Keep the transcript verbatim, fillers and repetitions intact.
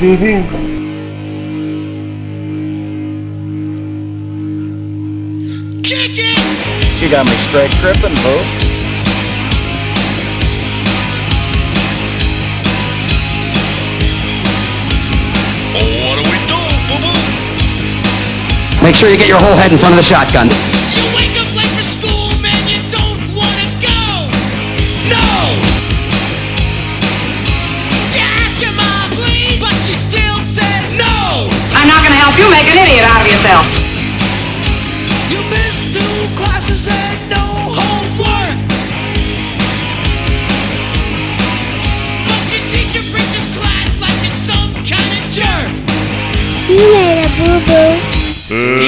Kick it! You got me straight tripping, boo. Oh, what do we do, boo-boo? Make sure you get your whole head in front of the shotgun. You wake up late for school, man, you don't wanna go! No! You ask your mom, please, but she still says no! I'm not gonna help you make an idiot out of yourself. You missed two classes and no homework! But your teacher preaches class like you're some kind of jerk! See you later, boo-boo.